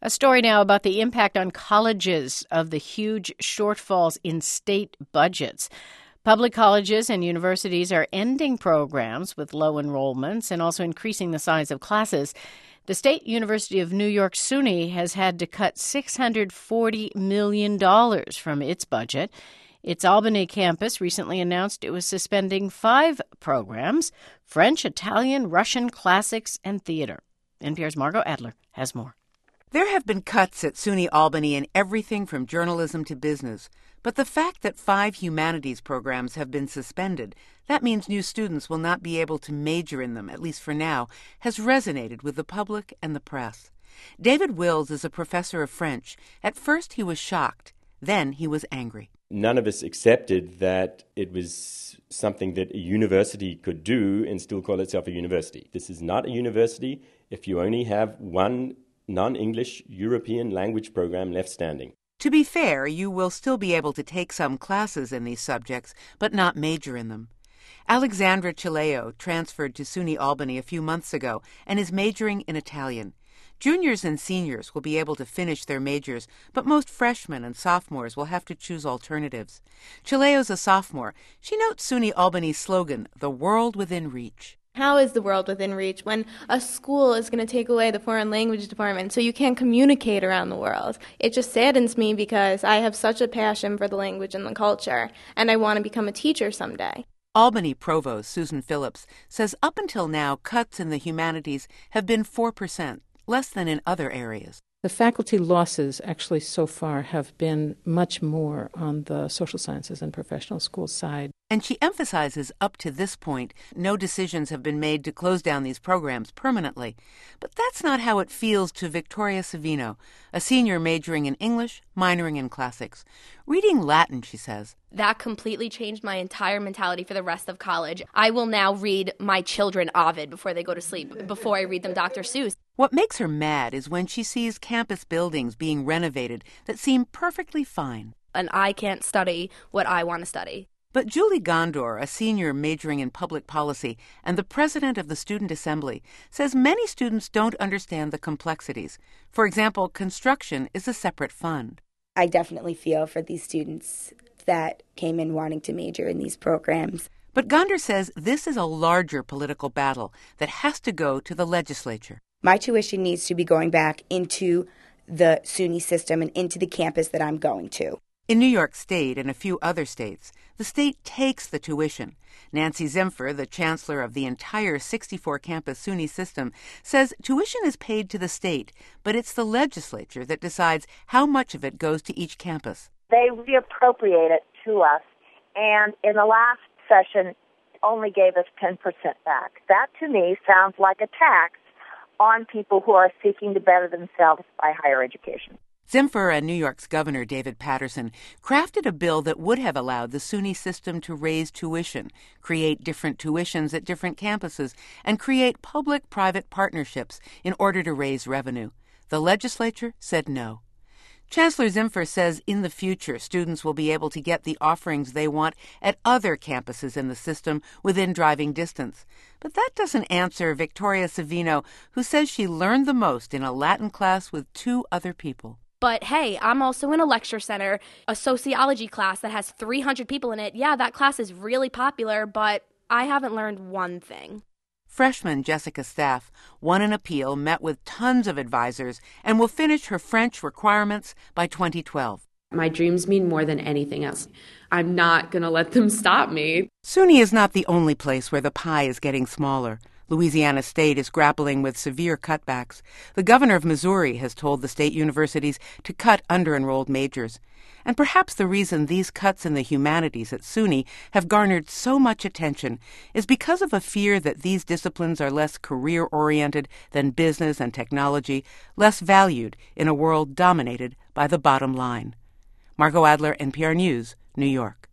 A story now about the impact on colleges of the huge shortfalls in state budgets. Public colleges and universities are ending programs with low enrollments and also increasing the size of classes. The State University of New York, SUNY, has had to cut $640 million from its budget. Its Albany campus recently announced it was suspending 5 programs: French, Italian, Russian, classics, and theater. NPR's Margot Adler has more. There have been cuts at SUNY Albany in everything from journalism to business. But the fact that 5 humanities programs have been suspended, that means new students will not be able to major in them, at least for now, has resonated with the public and the press. David Wills is a professor of French. At first he was shocked. Then he was angry. None of us accepted that it was something that a university could do and still call itself a university. This is not a university if you only have one non-English European language program left standing. To be fair, you will still be able to take some classes in these subjects, but not major in them. Alexandra Chileo transferred to SUNY Albany a few months ago and is majoring in Italian. Juniors and seniors will be able to finish their majors, but most freshmen and sophomores will have to choose alternatives. Chileo's a sophomore. She notes SUNY Albany's slogan, "The world within reach." How is the world within reach when a school is going to take away the foreign language department so you can't communicate around the world? It just saddens me because I have such a passion for the language and the culture, and I want to become a teacher someday. Albany Provost Susan Phillips says up until now, cuts in the humanities have been 4%, less than in other areas. The faculty losses actually so far have been much more on the social sciences and professional school side. And she emphasizes up to this point, no decisions have been made to close down these programs permanently. But that's not how it feels to Victoria Savino, a senior majoring in English, minoring in classics. Reading Latin, she says, that completely changed my entire mentality for the rest of college. I will now read my children Ovid before they go to sleep, before I read them Dr. Seuss. What makes her mad is when she sees campus buildings being renovated that seem perfectly fine. And I can't study what I want to study. But Julie Gondor, a senior majoring in public policy and the president of the Student Assembly, says many students don't understand the complexities. For example, construction is a separate fund. I definitely feel for these students that came in wanting to major in these programs. But Gondor says this is a larger political battle that has to go to the legislature. My tuition needs to be going back into the SUNY system and into the campus that I'm going to. In New York State and a few other states, the state takes the tuition. Nancy Zimpher, the chancellor of the entire 64-campus SUNY system, says tuition is paid to the state, but it's the legislature that decides how much of it goes to each campus. They reappropriate it to us, and in the last session, only gave us 10% back. That, to me, sounds like a tax on people who are seeking to better themselves by higher education. Zimpher and New York's Governor David Paterson crafted a bill that would have allowed the SUNY system to raise tuition, create different tuitions at different campuses, and create public-private partnerships in order to raise revenue. The legislature said no. Chancellor Zimpher says in the future, students will be able to get the offerings they want at other campuses in the system within driving distance. But that doesn't answer Victoria Savino, who says she learned the most in a Latin class with 2 other people. But hey, I'm also in a lecture center, a sociology class that has 300 people in it. Yeah, that class is really popular, but I haven't learned one thing. Freshman Jessica Staff won an appeal, met with tons of advisors, and will finish her French requirements by 2012. My dreams mean more than anything else. I'm not going to let them stop me. SUNY is not the only place where the pie is getting smaller. Louisiana State is grappling with severe cutbacks. The governor of Missouri has told the state universities to cut under-enrolled majors. And perhaps the reason these cuts in the humanities at SUNY have garnered so much attention is because of a fear that these disciplines are less career-oriented than business and technology, less valued in a world dominated by the bottom line. Margot Adler, NPR News, New York.